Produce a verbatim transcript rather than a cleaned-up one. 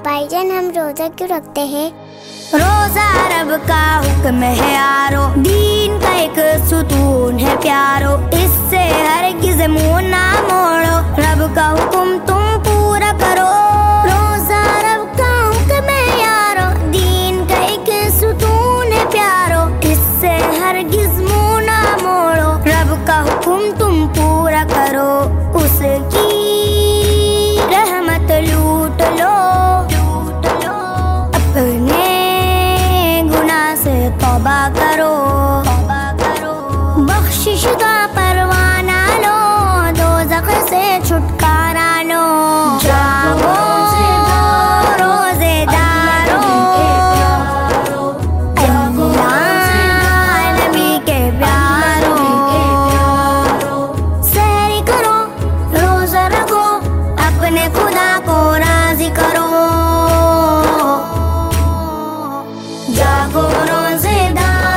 भाईजान हम रोजा क्यों रखते हैं? रोजा रब का हुक्म है यारो, दीन का एक सुतून है प्यारो, इससे हरगिज़ मुंह ना मोड़ो, रब का हुक्म तुम पूरा करो।